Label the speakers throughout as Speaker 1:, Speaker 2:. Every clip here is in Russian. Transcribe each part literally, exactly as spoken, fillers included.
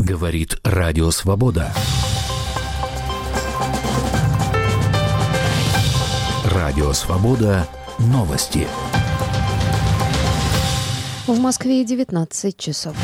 Speaker 1: Говорит Радио Свобода. Радио Свобода. Новости.
Speaker 2: В Москве девятнадцать часов.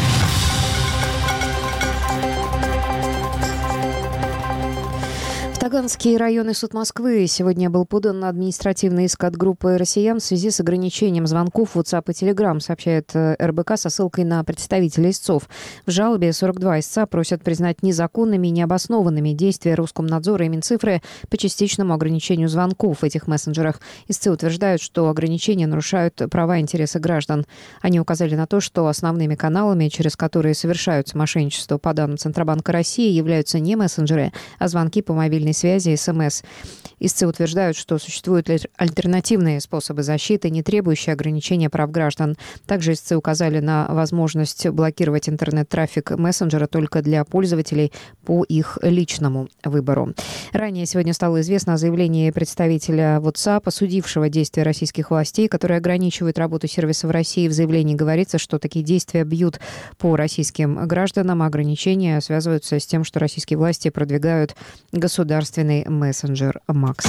Speaker 2: В Таганский районный суд Москвы сегодня был подан административный иск от группы россиян в связи с ограничением звонков в WhatsApp и Telegram, сообщает эр бэ ка со ссылкой на представителей истцов. В жалобе сорок два истца просят признать незаконными и необоснованными действия Роскомнадзора и Минцифры по частичному ограничению звонков в этих мессенджерах. Истцы утверждают, что ограничения нарушают права и интересы граждан. Они указали на то, что основными каналами, через которые совершаются мошенничества, по данным Центробанка России, являются не мессенджеры, а звонки по мобильной связи, СМС. Истцы утверждают, что существуют альтернативные способы защиты, не требующие ограничения прав граждан. Также истцы указали на возможность блокировать интернет-трафик мессенджера только для пользователей по их личному выбору. Ранее сегодня стало известно о заявлении представителя WhatsApp, осудившего действия российских властей, которые ограничивают работу сервиса в России. В заявлении говорится, что такие действия бьют по российским гражданам, а ограничения связываются с тем, что российские власти продвигают государственный мессенджер Макс.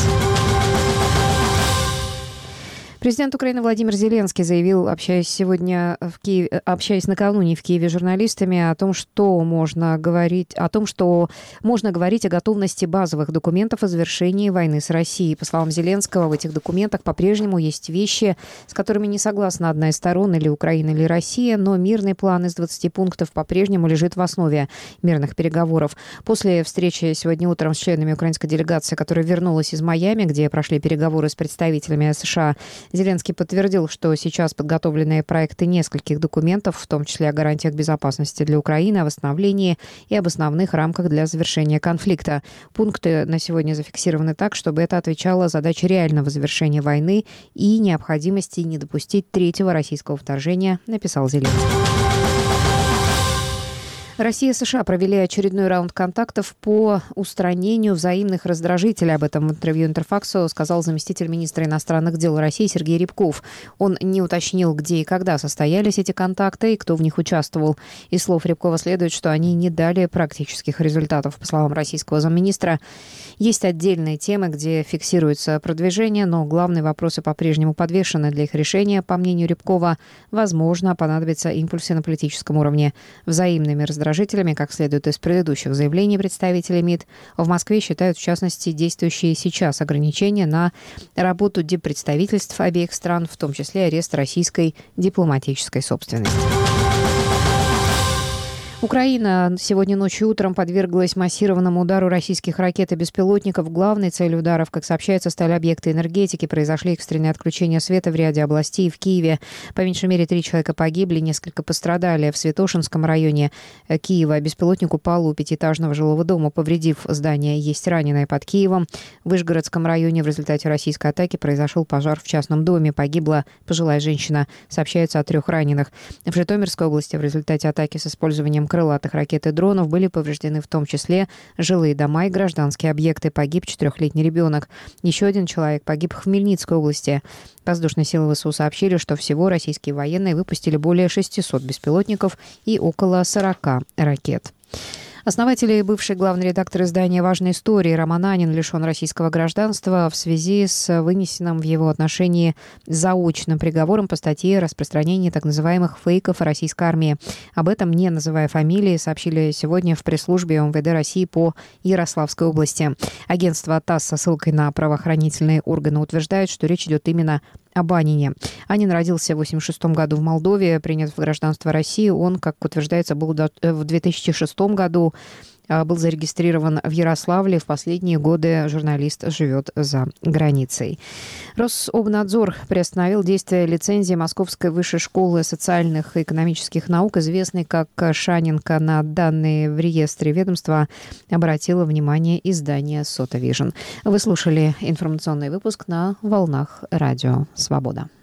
Speaker 2: Президент Украины Владимир Зеленский заявил, общаясь сегодня в Киеве, общаясь накануне в Киеве с журналистами, о том, что можно говорить, о том, что можно говорить о готовности базовых документов о завершении войны с Россией. По словам Зеленского, в этих документах по-прежнему есть вещи, с которыми не согласна одна из сторон, или Украина, или Россия, но мирный план из двадцати пунктов по-прежнему лежит в основе мирных переговоров. После встречи сегодня утром с членами украинской делегации, которая вернулась из Майами, где прошли переговоры с представителями США, Зеленский подтвердил, что сейчас подготовлены проекты нескольких документов, в том числе о гарантиях безопасности для Украины, о восстановлении и об основных рамках для завершения конфликта. Пункты на сегодня зафиксированы так, чтобы это отвечало задаче реального завершения войны и необходимости не допустить третьего российского вторжения, написал Зеленский. Россия и США провели очередной раунд контактов по устранению взаимных раздражителей. Об этом в интервью Интерфаксу сказал заместитель министра иностранных дел России Сергей Рябков. Он не уточнил, где и когда состоялись эти контакты и кто в них участвовал. Из слов Рябкова следует, что они не дали практических результатов. По словам российского замминистра, есть отдельные темы, где фиксируется продвижение, но главные вопросы по-прежнему подвешены. Для их решения, по мнению Рябкова, возможно, понадобятся импульсы на политическом уровне. Взаимными раздражителями, как следует из предыдущих заявлений представителей МИД, в Москве считают, в частности, действующие сейчас ограничения на работу диппредставительств обеих стран, в том числе арест российской дипломатической собственности. Украина сегодня ночью и утром подверглась массированному удару российских ракет и беспилотников. Главной целью ударов, как сообщается, стали объекты энергетики. Произошли экстренные отключения света в ряде областей и в Киеве. По меньшей мере три человека погибли, несколько пострадали. В Святошинском районе Киева беспилотник упал у пятиэтажного жилого дома, повредив здание. Есть раненые под Киевом. В Вышгородском районе в результате российской атаки произошел пожар в частном доме. Погибла пожилая женщина. Сообщается о трех раненых. В Житомирской области в результате атаки с использованием крылатых ракет и дронов были повреждены в том числе жилые дома и гражданские объекты. Погиб четырехлетний ребенок. Еще один человек погиб в Хмельницкой области. Воздушные силы ВСУ сообщили, что всего российские военные выпустили более шестисот беспилотников и около сорока ракет. Основатель и бывший главный редактор издания «Важные истории» Роман Анин лишен российского гражданства в связи с вынесенным в его отношении заочным приговором по статье о распространении так называемых фейков о российской армии. Об этом, не называя фамилии, сообщили сегодня в пресс-службе эм вэ дэ России по Ярославской области. Агентство ТАСС со ссылкой на правоохранительные органы утверждает, что речь идет именно об Анине. Анин родился в восемьдесят шестом году в Молдове, принят в гражданство России. Он, как утверждается, был в две тысячи шестом году, был зарегистрирован в Ярославле. В последние годы журналист живет за границей. Рособнадзор приостановил действие лицензии Московской высшей школы социальных и экономических наук, известной как Шаненко. На данные в реестре ведомства обратило внимание издание «Сота Вижн». Вы слушали информационный выпуск на волнах Радио Свобода.